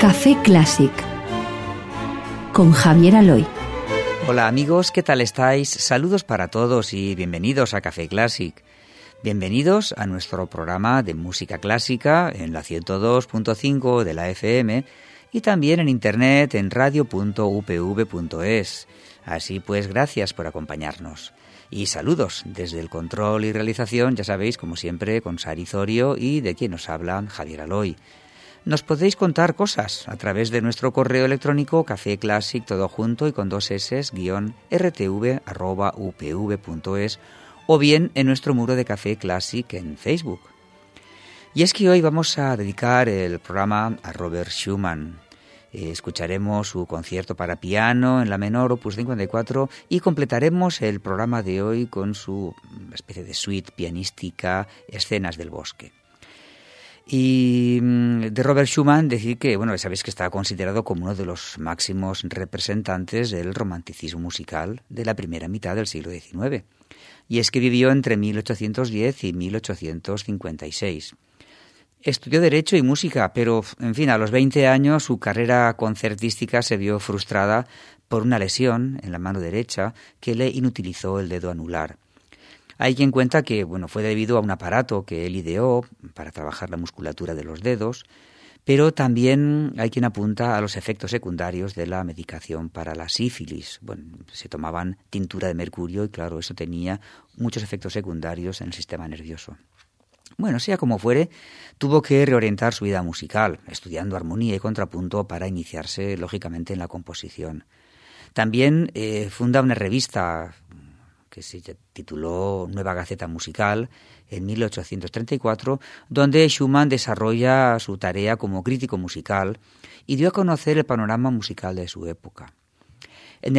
Café Clásic con Javier Aloy. Hola amigos, ¿qué tal estáis? Saludos para todos y bienvenidos a Café Clásic. Bienvenidos a nuestro programa de música clásica en la 102.5 de la FM y también en internet en radio.upv.es. Así pues, gracias por acompañarnos. Y saludos desde el control y realización, ya sabéis, como siempre, con Sari Zorio y de quien nos habla Javier Aloy. Nos podéis contar cosas a través de nuestro correo electrónico cafeclassic, todo junto y con 2 s, _rtv@upv.es o bien en nuestro muro de Café Clásic en Facebook. Y es que hoy vamos a dedicar el programa a Robert Schumann. Escucharemos su concierto para piano en la menor, opus 54, y completaremos el programa de hoy con su especie de suite pianística, Escenas del Bosque. Y de Robert Schumann decir que, bueno, sabéis que está considerado como uno de los máximos representantes del romanticismo musical de la primera mitad del siglo XIX. Y es que vivió entre 1810 y 1856. Estudió Derecho y Música, pero, en fin, a los 20 años su carrera concertística se vio frustrada por una lesión en la mano derecha que le inutilizó el dedo anular. Hay quien cuenta que, bueno, fue debido a un aparato que él ideó para trabajar la musculatura de los dedos, pero también hay quien apunta a los efectos secundarios de la medicación para la sífilis. Bueno, se tomaban tintura de mercurio y, claro, eso tenía muchos efectos secundarios en el sistema nervioso. Bueno, sea como fuere, tuvo que reorientar su vida musical, estudiando armonía y contrapunto para iniciarse, lógicamente, en la composición. También funda una revista que se tituló Nueva Gaceta Musical en 1834, donde Schumann desarrolla su tarea como crítico musical y dio a conocer el panorama musical de su época. En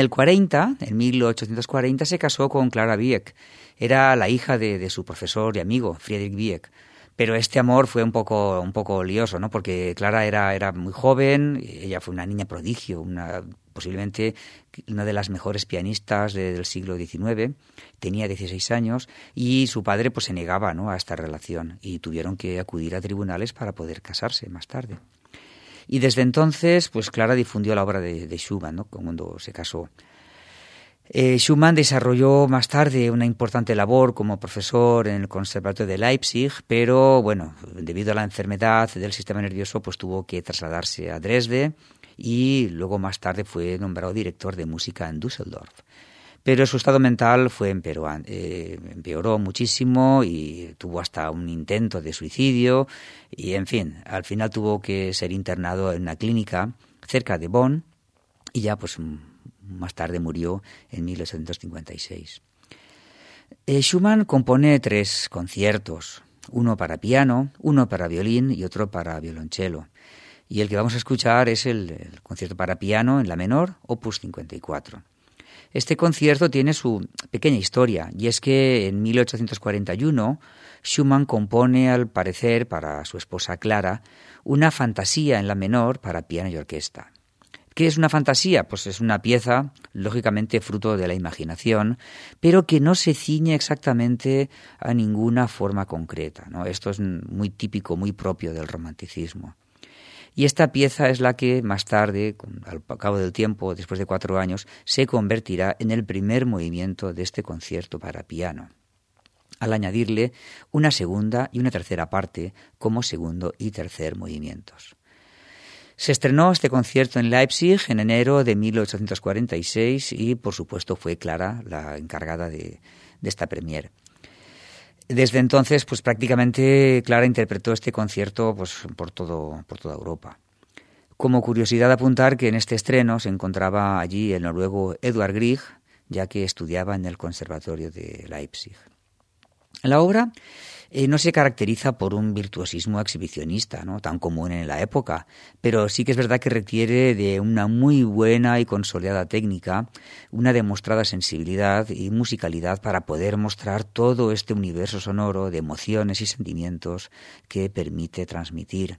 1840, se casó con Clara Wieck. Era la hija de su profesor y amigo, Friedrich Wieck. Pero este amor fue un poco lioso, ¿no? Porque Clara era muy joven, ella fue una niña prodigio, posiblemente una de las mejores pianistas del siglo XIX, tenía 16 años y su padre pues se negaba, ¿no?, a esta relación y tuvieron que acudir a tribunales para poder casarse más tarde. Y desde entonces, pues Clara difundió la obra de Schumann, ¿no?, cuando se casó. Schumann desarrolló más tarde una importante labor como profesor en el Conservatorio de Leipzig, pero bueno, debido a la enfermedad del sistema nervioso, pues tuvo que trasladarse a Dresde y luego más tarde fue nombrado director de música en Düsseldorf. Pero su estado mental empeoró muchísimo y tuvo hasta un intento de suicidio y, en fin, al final tuvo que ser internado en una clínica cerca de Bonn y ya pues más tarde murió en 1856. Schumann compone 3 conciertos, uno para piano, uno para violín y otro para violonchelo. Y el que vamos a escuchar es el concierto para piano en la menor, opus 54. Este concierto tiene su pequeña historia, y es que en 1841 Schumann compone, al parecer, para su esposa Clara, una fantasía en la menor para piano y orquesta. ¿Qué es una fantasía? Pues es una pieza, lógicamente fruto de la imaginación, pero que no se ciñe exactamente a ninguna forma concreta, ¿no? Esto es muy típico, muy propio del romanticismo. Y esta pieza es la que más tarde, al cabo del tiempo, después de 4 años, se convertirá en el primer movimiento de este concierto para piano, al añadirle una segunda y una tercera parte como segundo y tercer movimientos. Se estrenó este concierto en Leipzig en enero de 1846 y, por supuesto, fue Clara la encargada de esta premiere. Desde entonces, pues prácticamente Clara interpretó este concierto pues por toda Europa. Como curiosidad apuntar que en este estreno se encontraba allí el noruego Edvard Grieg, ya que estudiaba en el Conservatorio de Leipzig. La obra no se caracteriza por un virtuosismo exhibicionista, ¿no?, tan común en la época, pero sí que es verdad que requiere de una muy buena y consolidada técnica, una demostrada sensibilidad y musicalidad para poder mostrar todo este universo sonoro de emociones y sentimientos que permite transmitir.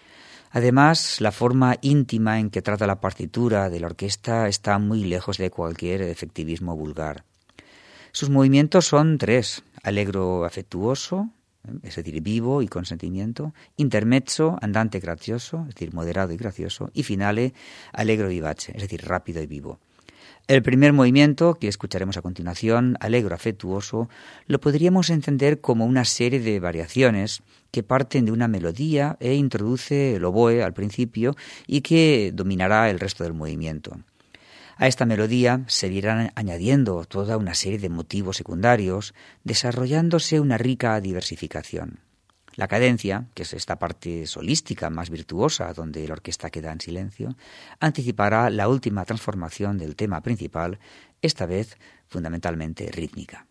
Además, la forma íntima en que trata la partitura de la orquesta está muy lejos de cualquier efectivismo vulgar. Sus movimientos son 3: allegro afectuoso, es decir, vivo y con sentimiento, intermezzo, andante gracioso, es decir, moderado y gracioso, y finale, allegro vivace, es decir, rápido y vivo. El primer movimiento, que escucharemos a continuación, allegro afectuoso, lo podríamos entender como una serie de variaciones que parten de una melodía e introduce el oboe al principio y que dominará el resto del movimiento. A esta melodía se irán añadiendo toda una serie de motivos secundarios, desarrollándose una rica diversificación. La cadencia, que es esta parte solística más virtuosa, donde la orquesta queda en silencio, anticipará la última transformación del tema principal, esta vez fundamentalmente rítmica.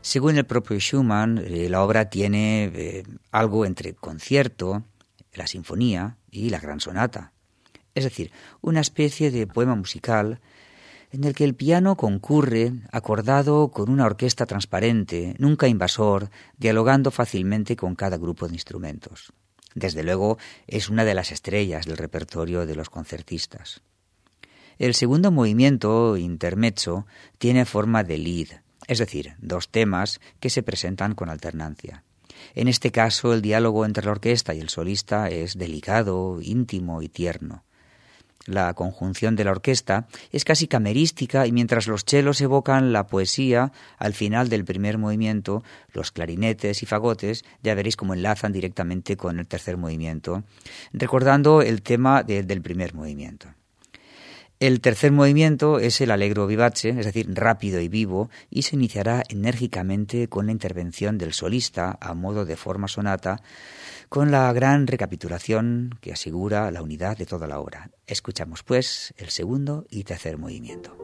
Según el propio Schumann, la obra tiene algo entre concierto, la sinfonía y la gran sonata. Es decir, una especie de poema musical en el que el piano concurre acordado con una orquesta transparente, nunca invasor, dialogando fácilmente con cada grupo de instrumentos. Desde luego, es una de las estrellas del repertorio de los concertistas. El segundo movimiento, intermezzo, tiene forma de lied, es decir, 2 temas que se presentan con alternancia. En este caso, el diálogo entre la orquesta y el solista es delicado, íntimo y tierno. La conjunción de la orquesta es casi camerística y mientras los chelos evocan la poesía, al final del primer movimiento, los clarinetes y fagotes ya veréis cómo enlazan directamente con el tercer movimiento, recordando el tema del primer movimiento. El tercer movimiento es el allegro vivace, es decir, rápido y vivo, y se iniciará enérgicamente con la intervención del solista a modo de forma sonata, con la gran recapitulación que asegura la unidad de toda la obra. Escuchamos, pues, el segundo y tercer movimiento.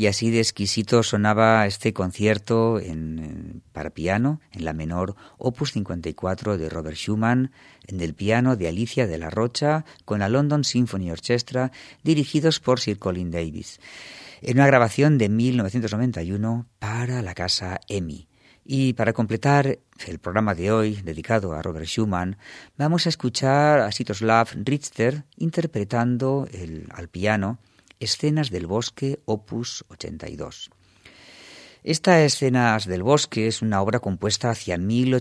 Y así de exquisito sonaba este concierto para piano, en la menor, opus 54 de Robert Schumann, en el piano de Alicia de la Rocha, con la London Symphony Orchestra, dirigidos por Sir Colin Davis, en una grabación de 1991 para la casa EMI. Y para completar el programa de hoy, dedicado a Robert Schumann, vamos a escuchar a Sviatoslav Richter interpretando al piano Escenas del Bosque, opus 82. Esta Escenas del Bosque es una obra compuesta hacia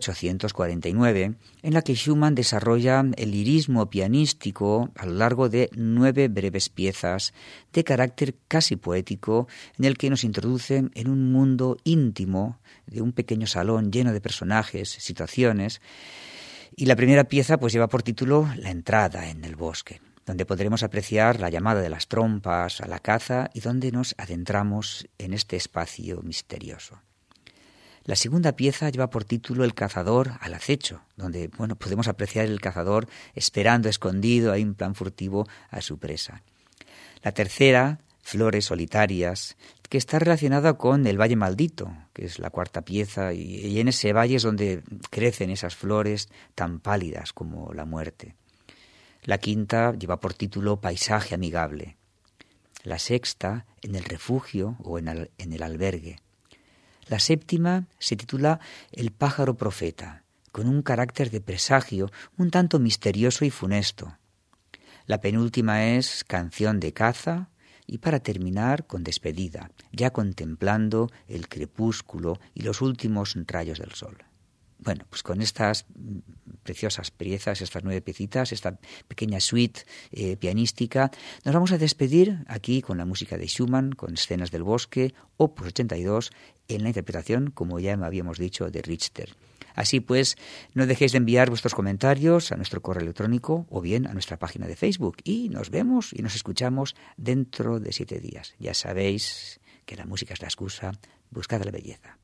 1849, en la que Schumann desarrolla el lirismo pianístico a lo largo de 9 breves piezas de carácter casi poético, en el que nos introduce en un mundo íntimo de un pequeño salón lleno de personajes, situaciones, y la primera pieza pues lleva por título La entrada en el bosque, donde podremos apreciar la llamada de las trompas a la caza y donde nos adentramos en este espacio misterioso. La segunda pieza lleva por título El cazador al acecho, donde podemos apreciar el cazador esperando escondido ahí en plan furtivo a su presa. La tercera, Flores solitarias, que está relacionada con el Valle Maldito, que es la cuarta pieza, y en ese valle es donde crecen esas flores tan pálidas como la muerte. La quinta lleva por título Paisaje amigable. La sexta, En el refugio o en el albergue. La séptima se titula El pájaro profeta, con un carácter de presagio un tanto misterioso y funesto. La penúltima es Canción de caza y para terminar con Despedida, ya contemplando el crepúsculo y los últimos rayos del sol. Bueno, pues con estas preciosas piezas, estas 9 piecitas, esta pequeña suite pianística, nos vamos a despedir aquí con la música de Schumann, con Escenas del Bosque, opus 82, en la interpretación, como ya habíamos dicho, de Richter. Así pues, no dejéis de enviar vuestros comentarios a nuestro correo electrónico o bien a nuestra página de Facebook. Y nos vemos y nos escuchamos dentro de 7 días. Ya sabéis que la música es la excusa, buscad la belleza.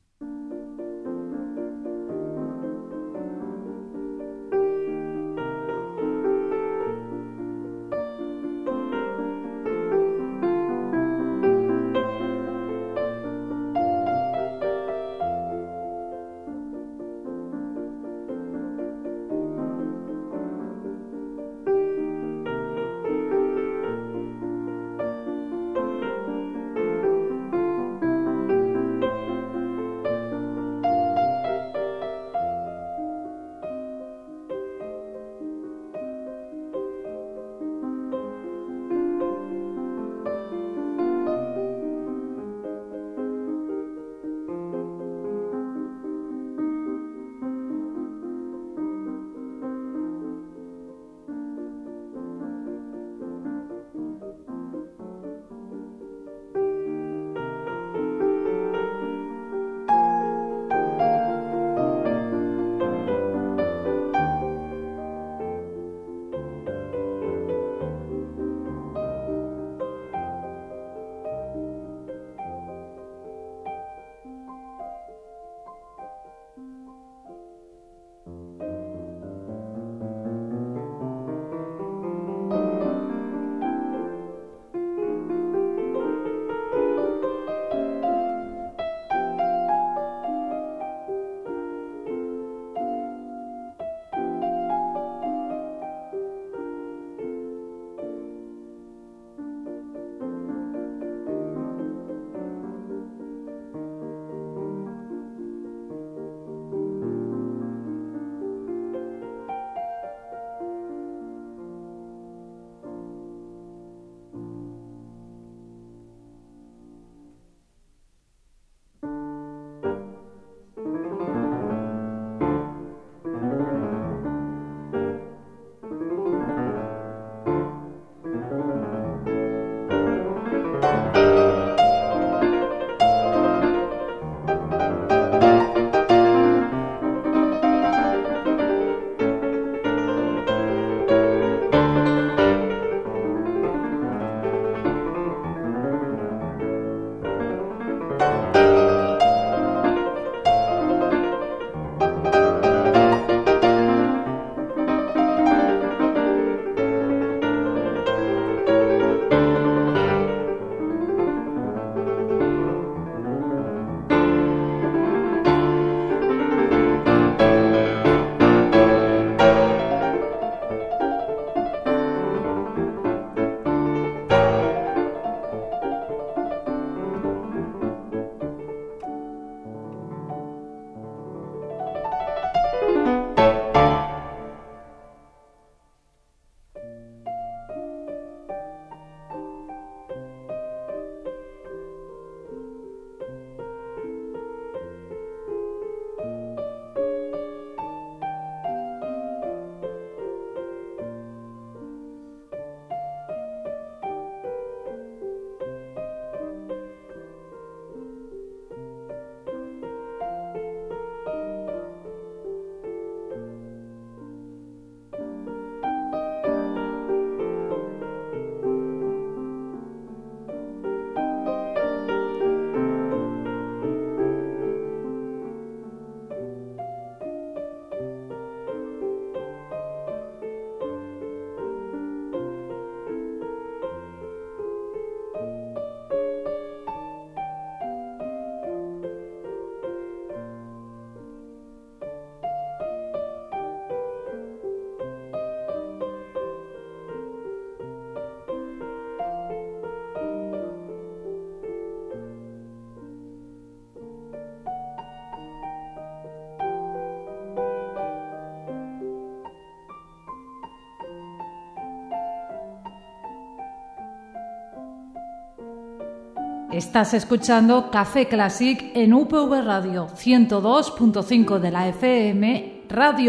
Estás escuchando Café Classic en UPV Radio 102.5 de la FM,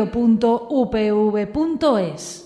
radio.upv.es.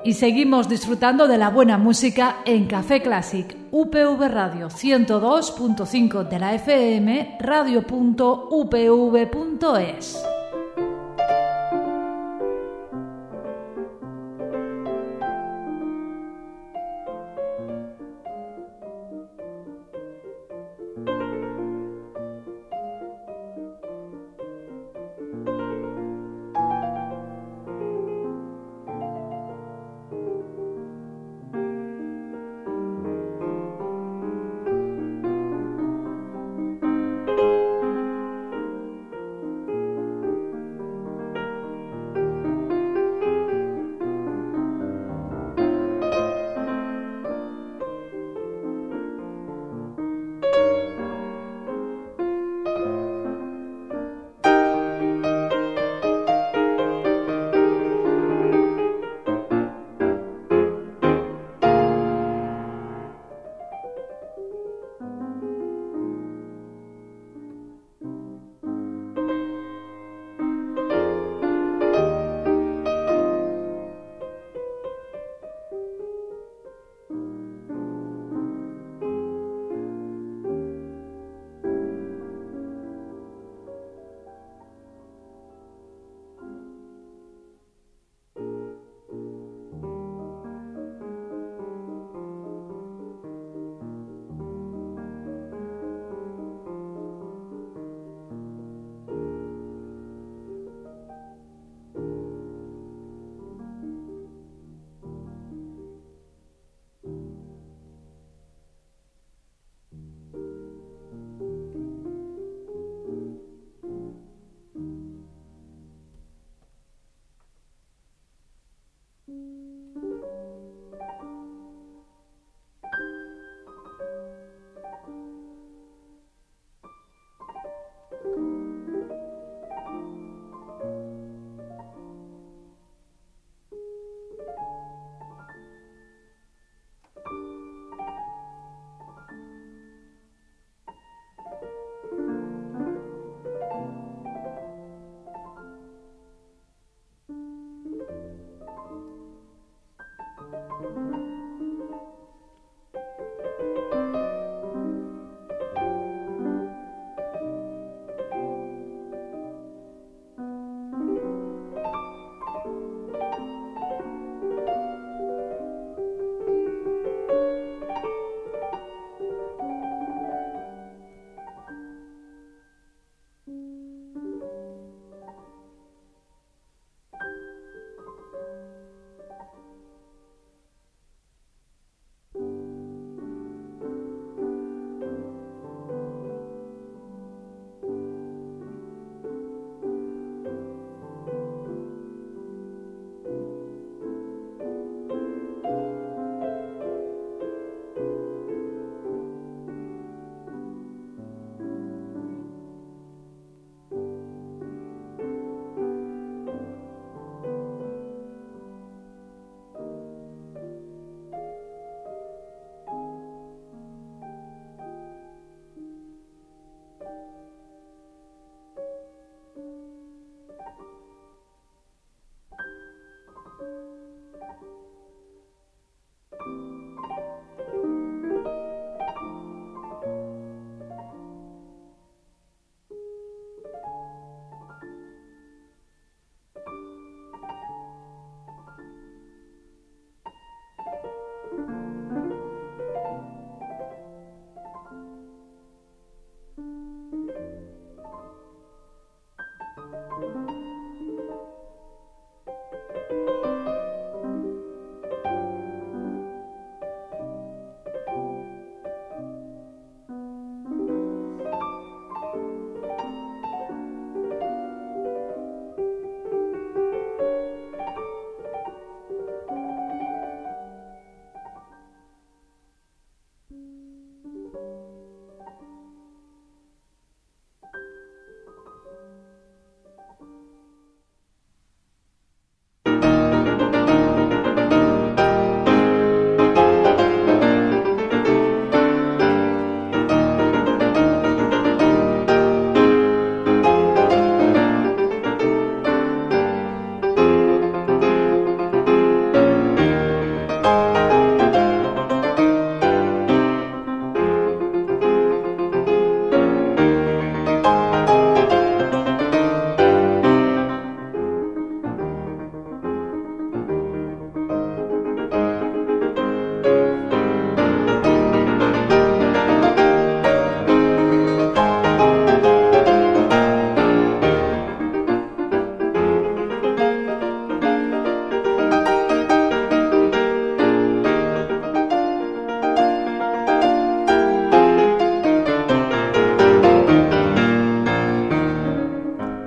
y seguimos disfrutando de la buena música en Café Classic, UPV Radio 102.5 de la FM, radio.upv.es.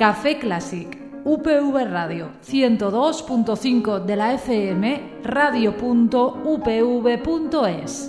Café Classic, UPV Radio 102.5 de la FM, radio.upv.es.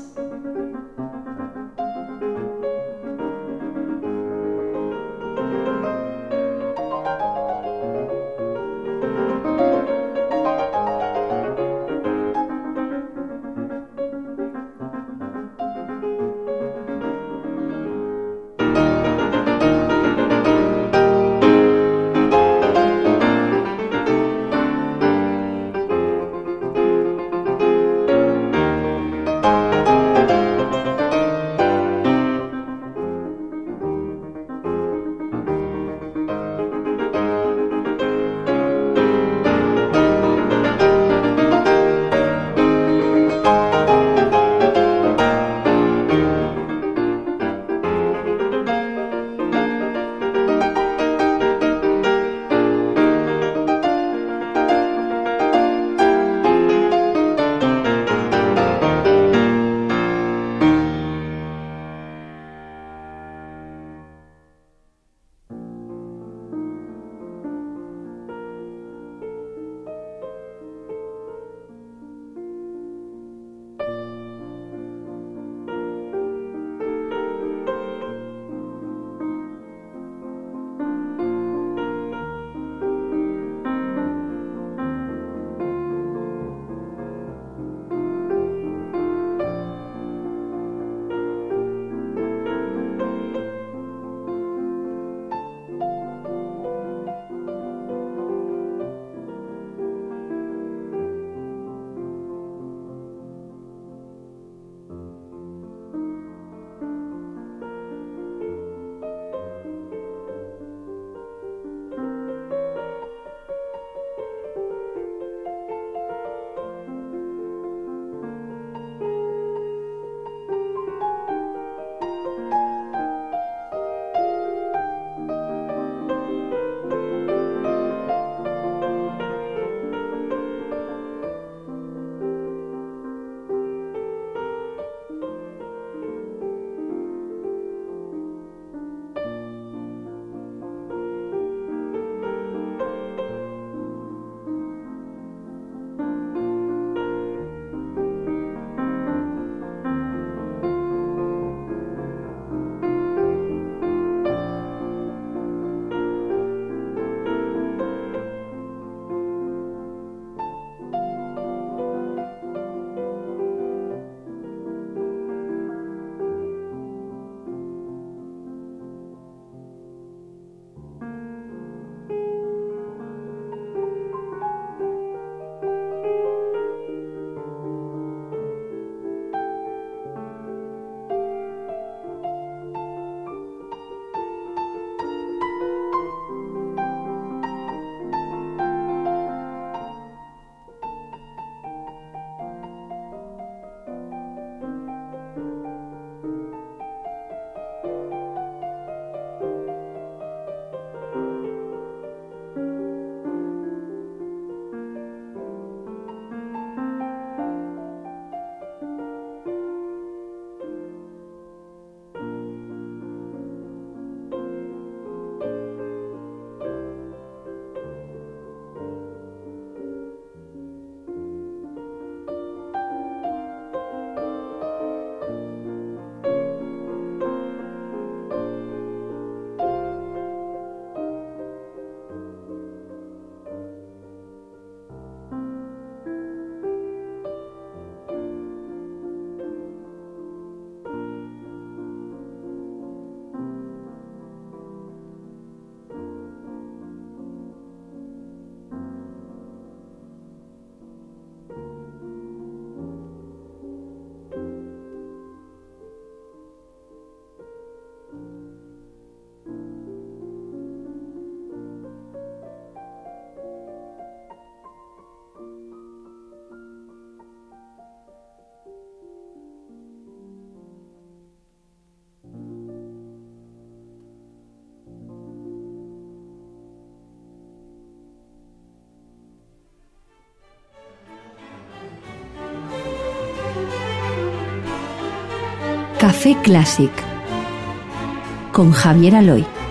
Café Classic con Javier Aloy.